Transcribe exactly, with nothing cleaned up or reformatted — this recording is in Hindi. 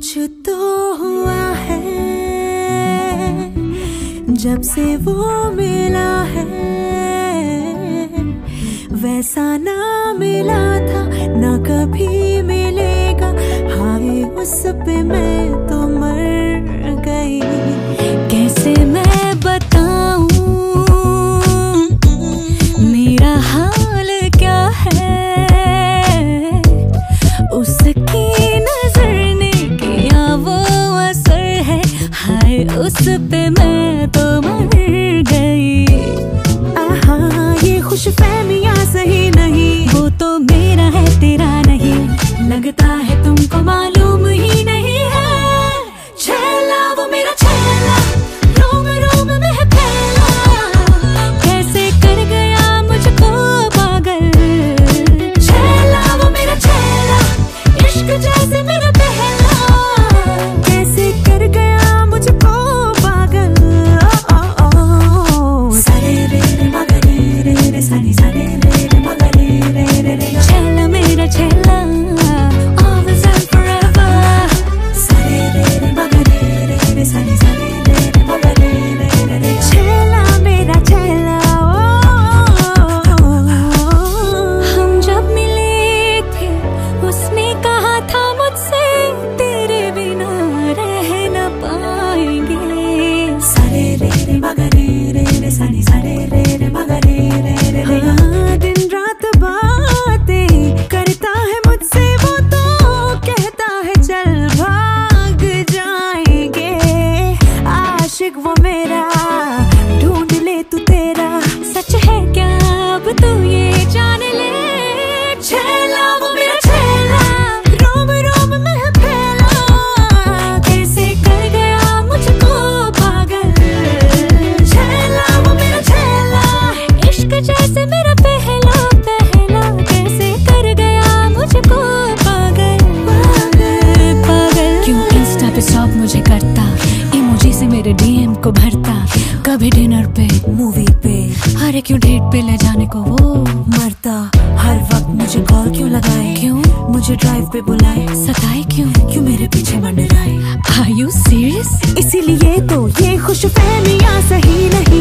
कुछ तो हुआ है जब से वो मिला है, वैसा ना मिला था ना कभी मिलेगा। हाय उस पे मैं तो मर गई। कैसे मैं बताऊं मेरा हाल क्या है, उसकी नजर ने किया वो असर है। हाय उस पे मैं तो मर गई। आहा ये खुशफहमियां सही नहीं, वो तो मेरा है तेरा नहीं। लगता है तुमको मालूम ही नहीं है। छैला वो मेरा छैला, रोम रोम में है फैला। कैसे कर गया मुझको पागल। छैला वो मेरा छैला, इश्क जैसे मेरा पहला। कैसे कर गया मुझको पागल। ओ, ओ, ओ। सारे रे रे मगरे रे रे सानी सारे रे रे मगरे रे रे रे। छैला मेरा छैला, always and forever। सारे रे रे मगरे रे रे सानी सारे रे रे मगरे रे रे रे। छैला मेरा छैला। हम जब मिले थे उसने कहा था मुझसे तेरे बिना रह न पाएंगे। सारे रे रे मगरे रे रे सानी सारे रे रे मगरे रे रे रे। हाँ, दिन रात बातें करता है मुझसे वो, तो कहता है चल भाग जाएंगे। आशिक वो मेरा, ढूंढ ले तू तेरा। सच है क्या अब तू ये जान ले। छैला वो मेरा छैला, रोम रोम में है फैला। कैसे कर गया मुझको पागल। छैला वो मेरा छैला, इश्क जैसे मेरा पहला पहला। कैसे कर गया मुझको पागल पागल पागल। क्यों इंस्टा पे स्टॉक मुझे करता, इमोजी से मेरे डीएम को भरता। कभी डिनर पे मूवी पे, अरे क्यों डेट पे ले जाने को वो मरता। हर वक्त मुझे कॉल क्यों लगाए, क्यों मुझे ड्राइव पे बुलाए। सताए क्यों, क्यों मेरे पीछे मंडराए। Are you serious? इसीलिए तो ये खुशफहमियां सही नहीं।